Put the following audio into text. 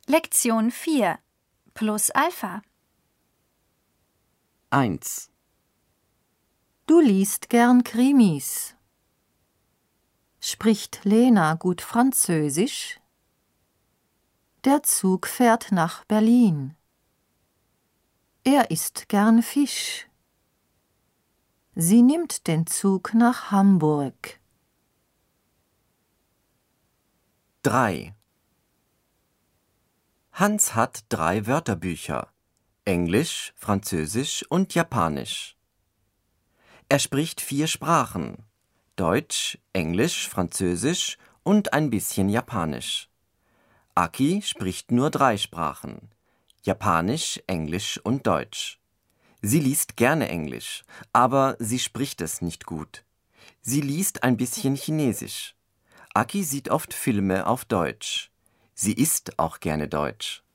Lektion 4 plus Alpha. 1. Du liest gern Krimis. Spricht Lena gut Französisch? Der Zug fährt nach Berlin. Er isst gern Fisch. Sie nimmt den Zug nach Hamburg. 3. Hans hat 3 Wörterbücher: Englisch, Französisch und Japanisch. Er spricht 4 Sprachen: Deutsch, Englisch, Französisch und ein bisschen Japanisch. Aki spricht nur 3 Sprachen: Japanisch, Englisch und Deutsch. Sie liest gerne Englisch, aber sie spricht es nicht gut. Sie liest ein bisschen Chinesisch. Aki sieht oft Filme auf Deutsch. Sie isst auch gerne Deutsch.